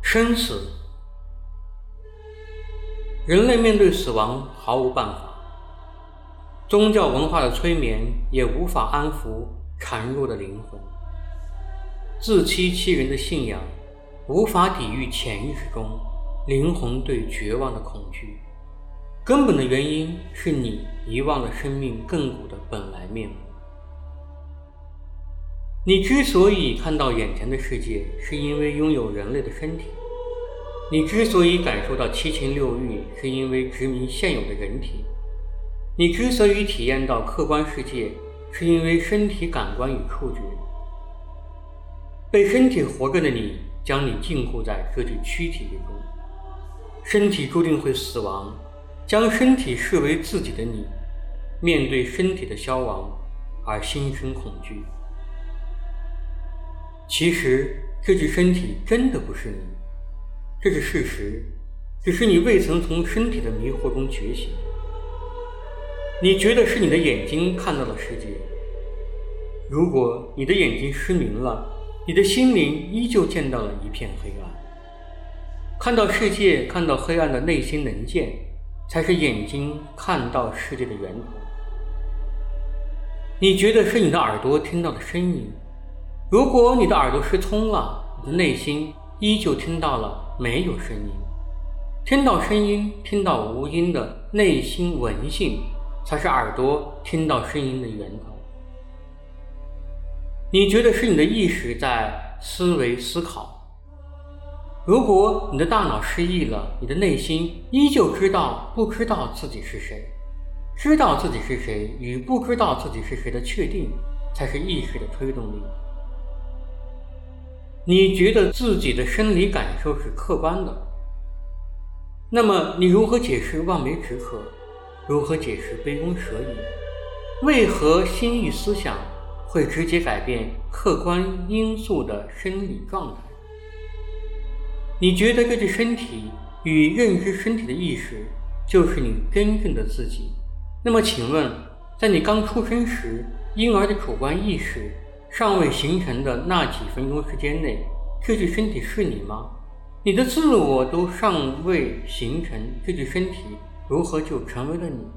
生死，人类面对死亡毫无办法，宗教文化的催眠也无法安抚孱弱的灵魂，自欺欺人的信仰无法抵御潜意识中灵魂对绝望的恐惧。根本的原因是你遗忘了生命亘古的本来面目。你之所以看到眼前的世界，是因为拥有人类的身体；你之所以感受到七情六欲，是因为执迷现有的人体；你之所以体验到客观世界，是因为身体感官与触觉。被身体活着的你，将你禁锢在这具躯体之中。身体注定会死亡，将身体视为自己的你，面对身体的消亡而心生恐惧。其实这具身体真的不是你，这是事实，只是你未曾从身体的迷惑中觉醒。你觉得是你的眼睛看到了世界，如果你的眼睛失明了，你的心灵依旧见到了一片黑暗。看到世界，看到黑暗的内心能见，才是眼睛看到世界的源头。你觉得是你的耳朵听到了声音，如果你的耳朵失聪了，你的内心依旧听到了没有声音。听到声音，听到无音的内心闻性，才是耳朵听到声音的源头。你觉得是你的意识在思维思考，如果你的大脑失忆了，你的内心依旧不知道自己是谁。知道自己是谁与不知道自己是谁的确定，才是意识的推动力。你觉得自己的生理感受是客观的，那么你如何解释望梅止渴？如何解释杯弓蛇影？为何心意思想会直接改变客观因素的生理状态？你觉得这具身体与认知身体的意识就是你真正的自己，那么请问，在你刚出生时，婴儿的主观意识尚未形成的那几分钟时间内，这具身体是你吗？你的自我都尚未形成，这具身体如何就成为了你？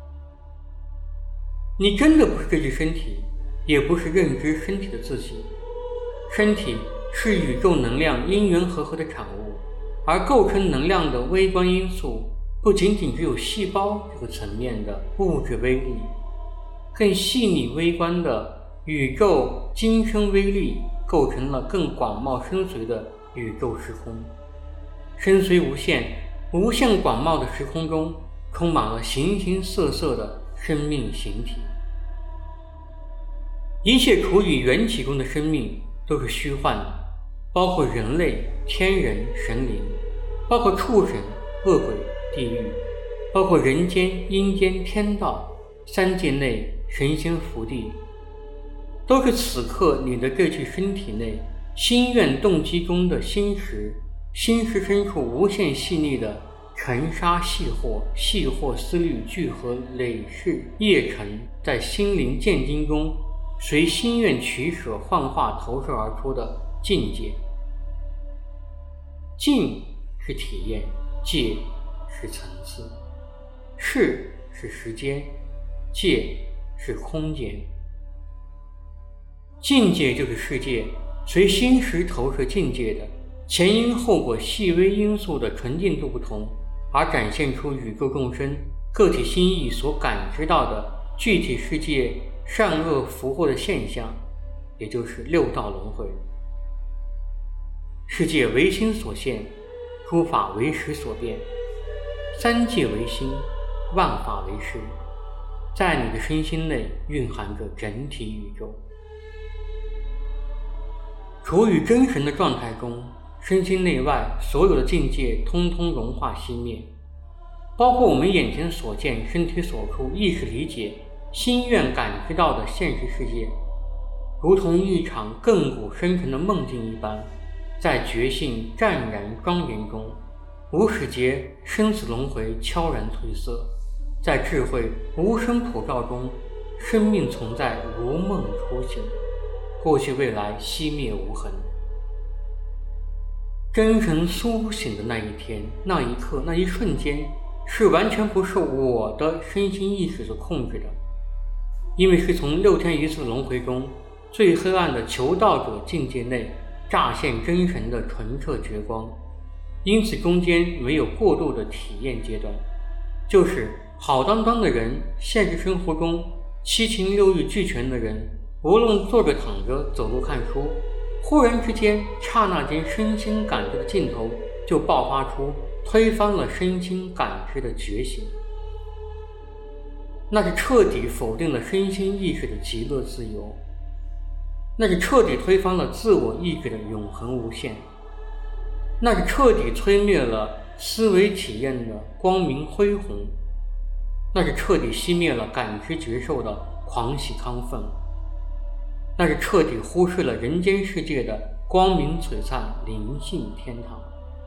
你真的不是这具身体，也不是认知身体的自己。身体是宇宙能量因缘和合的产物，而构成能量的微观因素不仅仅只有细胞这个层面的物质微粒，更细腻微观的宇宙今生微粒构成了更广袤深邃的宇宙时空。深邃无限、无限广袤的时空中，充满了形形色色的生命形体。一切处于缘起中的生命都是虚幻的，包括人类、天人、神灵，包括畜生、恶鬼、地狱，包括人间、阴间、天道，三界内神仙福地，都是此刻你的这具身体内心愿动机中的心识，心识深处无限细腻的尘沙细惑思虑聚合累世业尘，在心灵见经中随心愿取舍幻化投射而出的境界。境是体验，界是层次，是时间，界是空间。境界就是世界，随心识投射境界的前因后果细微因素的纯净度不同，而展现出宇宙众生个体心意所感知到的具体世界善恶福祸的现象，也就是六道轮回。世界唯心所现，诸法唯识所变，三界唯心，万法唯识，在你的身心内蕴含着整体宇宙。处于真神的状态中，身心内外所有的境界通通融化熄灭，包括我们眼前所见、身体所触、意识理解、心愿感知到的现实世界，如同一场亘古深沉的梦境一般，在觉性湛然庄严中，无始劫生死轮回悄然褪色，在智慧无声普照中，生命存在如梦初醒，过去未来熄灭无痕。 真神苏醒的那一天，那一刻，那一瞬间，是完全不受我的身心意识所控制的，因为是从6天一次的轮回中最黑暗的求道者境界内乍现真神的纯澈觉光，因此中间没有过度的体验阶段，就是好端端的人，现实生活中7情6欲俱全的人，无论坐着躺着走路看书，忽然之间刹那间身心感知的尽头就爆发出推翻了身心感知的觉醒，那是彻底否定了身心意识的极乐自由，那是彻底推翻了自我意志的永恒无限，那是彻底摧灭了思维体验的光明恢宏，那是彻底熄灭了感知觉受的狂喜亢奋，那是彻底忽视了人间世界的光明璀璨灵性天堂。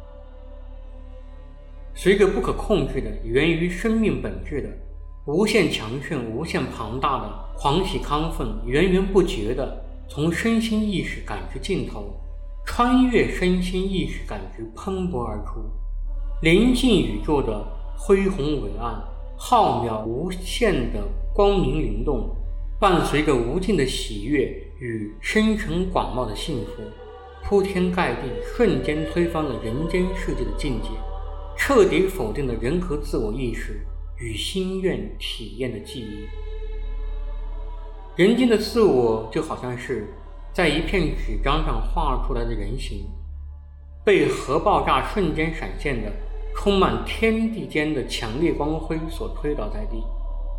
随着不可控制的源于生命本质的无限强盛无限庞大的狂喜亢奋，源源不绝的从身心意识感知尽头穿越身心意识感知喷薄而出，灵性宇宙的恢宏伟岸，浩渺无限的光明灵动，伴随着无尽的喜悦与深沉广袤的幸福，铺天盖地，瞬间推翻了人间世界的境界，彻底否定了人格自我意识与心愿体验的记忆。人间的自我就好像是在一片纸张上画出来的人形，被核爆炸瞬间闪现的充满天地间的强烈光辉所推倒在地。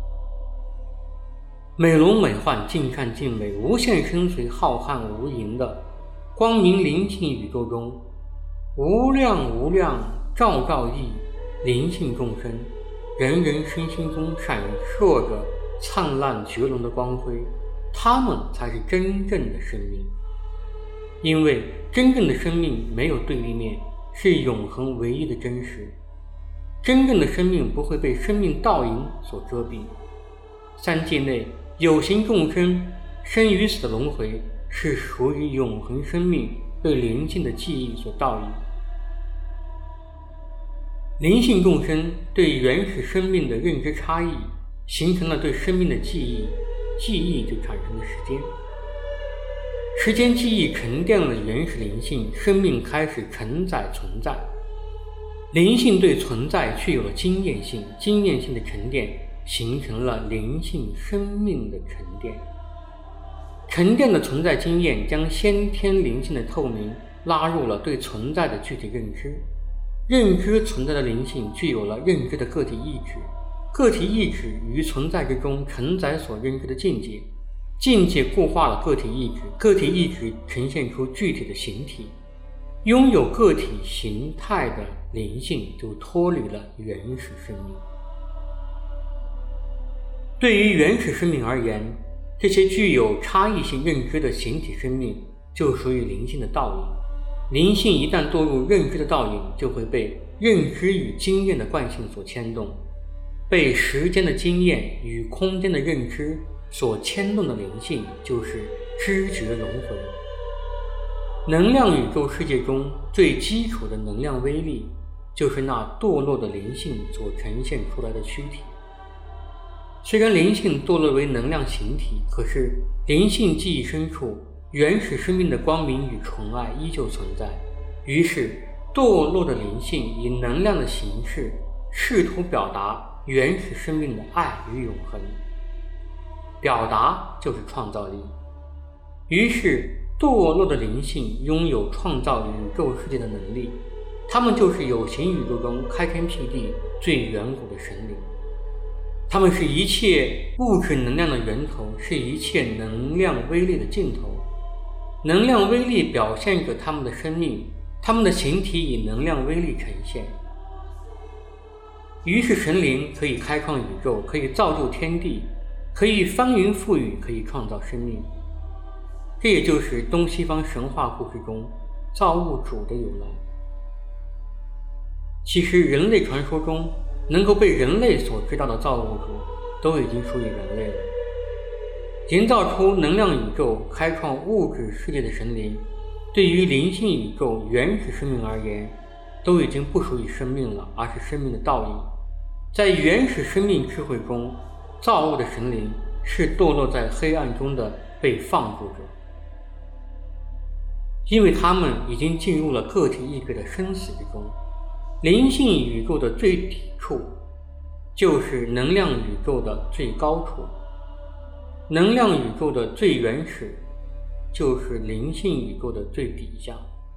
美轮美奂，尽善尽美，无限深邃浩瀚无垠的光明灵性宇宙中，无量无量兆兆亿灵性众生，人人身心中闪烁着灿烂绝伦的光辉，他们才是真正的生命。因为真正的生命没有对立面，是永恒唯一的真实。真正的生命不会被生命倒影所遮蔽。三界内有形众生生与死的轮回，是属于永恒生命对灵性的记忆所倒映。灵性众生对原始生命的认知差异，形成了对生命的记忆，记忆就产生了时间。时间记忆沉淀了原始灵性，生命开始承载存在。灵性对存在具有了经验性，经验性的沉淀形成了灵性生命的沉淀。沉淀的存在经验将先天灵性的透明拉入了对存在的具体认知。认知存在的灵性具有了认知的个体意志，个体意志于存在之中承载所认知的境界，境界固化了个体意志，个体意志呈现出具体的形体。拥有个体形态的灵性就脱离了原始生命。对于原始生命而言，这些具有差异性认知的形体生命就属于灵性的倒影。灵性一旦堕入认知的倒影，就会被认知与经验的惯性所牵动，被时间的经验与空间的认知所牵动的灵性就是知觉轮回。能量宇宙世界中最基础的能量威力，就是那堕落的灵性所呈现出来的躯体。虽然灵性堕落为能量形体，可是灵性记忆深处原始生命的光明与纯爱依旧存在，于是堕落的灵性以能量的形式试图表达原始生命的爱与永恒。表达就是创造力，于是堕落的灵性拥有创造宇宙世界的能力，他们就是有形宇宙中开天辟地最远古的神灵。他们是一切物质能量的源头，是一切能量威力的尽头。能量威力表现着他们的生命，他们的形体以能量威力呈现。于是神灵可以开创宇宙，可以造就天地，可以翻云覆雨，可以创造生命。这也就是东西方神话故事中造物主的由来。其实人类传说中能够被人类所知道的造物主都已经属于人类了。营造出能量宇宙开创物质世界的神灵对于灵性宇宙原始生命而言，都已经不属于生命了，而是生命的倒影。在原始生命智慧中，造物的神灵是堕落在黑暗中的被放逐者，因为他们已经进入了个体意志的生死之中。灵性宇宙的最底处就是能量宇宙的最高处，能量宇宙的最原始就是灵性宇宙的最底下。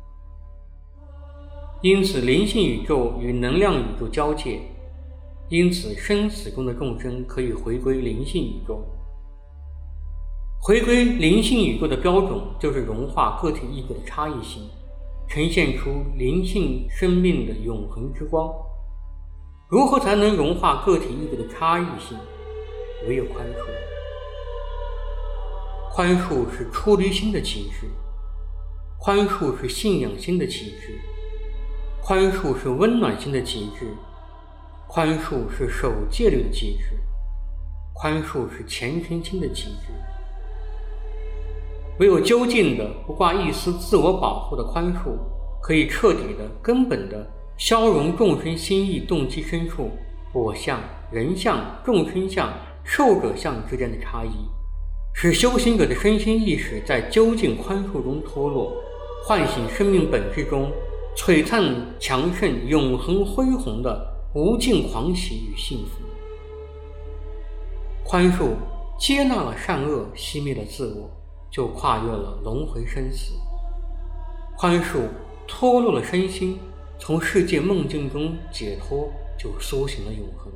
因此灵性宇宙与能量宇宙交界，因此生死中的众生可以回归灵性宇宙。回归灵性宇宙的标准就是融化个体意志的差异性，呈现出灵性生命的永恒之光。如何才能融化个体意志的差异性？唯有宽恕。宽恕是出离心的极致，宽恕是信仰心的极致，宽恕是温暖心的极致，宽恕是守戒律的极致，宽恕是虔诚心的极致。唯有究竟的不挂一丝自我保护的宽恕，可以彻底的根本的消融众生心意动机深处我相、人相、众生相、受者相之间的差异，使修行者的身心意识在究竟宽恕中脱落，唤醒生命本质中璀璨强盛永恒恢宏的无尽狂喜与幸福。宽恕接纳了善恶，熄灭了自我，就跨越了轮回生死。宽恕脱落了身心，从世界梦境中解脱，就苏醒了永恒。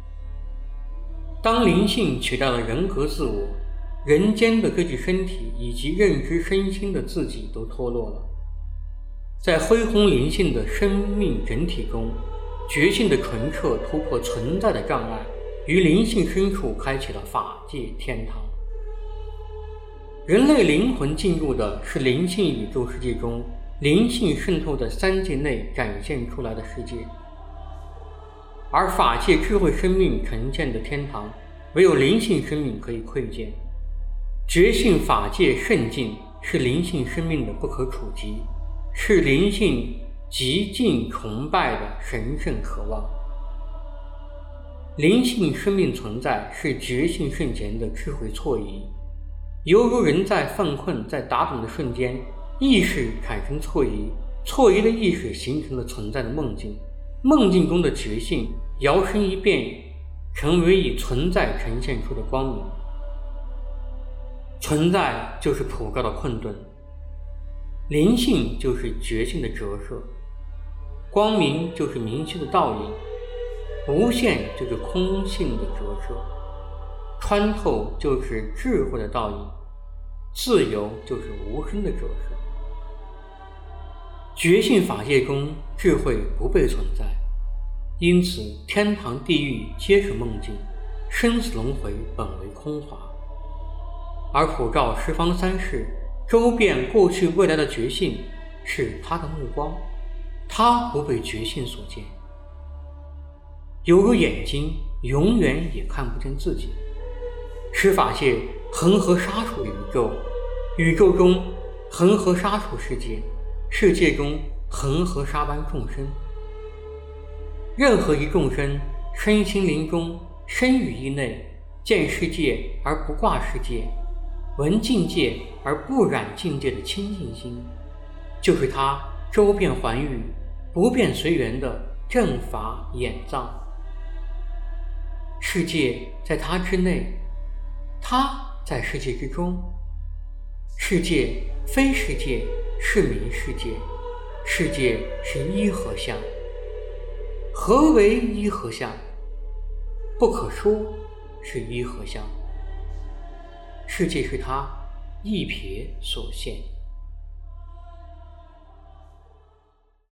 当灵性取代了人格自我，人间的这具身体以及认知身心的自己都脱落了。在恢宏灵性的生命整体中，觉性的纯澈突破存在的障碍，于灵性深处开启了法界天堂。人类灵魂进入的是灵性宇宙世界中灵性渗透在三界内展现出来的世界，而法界智慧生命呈现的天堂，唯有灵性生命可以窥见。觉性法界圣境是灵性生命的不可触及，是灵性极尽崇拜的神圣渴望。灵性生命存在是觉性圣贤的智慧错移，犹如人在犯困在打盹的瞬间，意识产生错移，错移的意识形成了存在的梦境，梦境中的觉性摇身一变，成为以存在呈现出的光明。存在就是普照的困顿，灵性就是觉性的折射，光明就是明晰的倒影，无限就是空性的折射，穿透就是智慧的倒影，自由就是无声的折射。觉性法界中智慧不被存在，因此天堂地狱皆是梦境，生死轮回本为空华。而普照十方三世，周遍过去未来的觉性是他的目光，他不被觉性所见，犹如眼睛永远也看不见自己。十法界恒河沙数宇宙，宇宙中恒河沙数世界，世界中恒河沙般众生。任何一众生身心灵中身语意内，见世界而不挂世界，闻境界而不染境界的清净心，就是他周遍寰宇不变随缘的正法眼藏。世界在他之内，他在世界之中。世界非世界是名世界，世界是一合相。何为一合相？不可说是一合相。世界是他一瞥所现。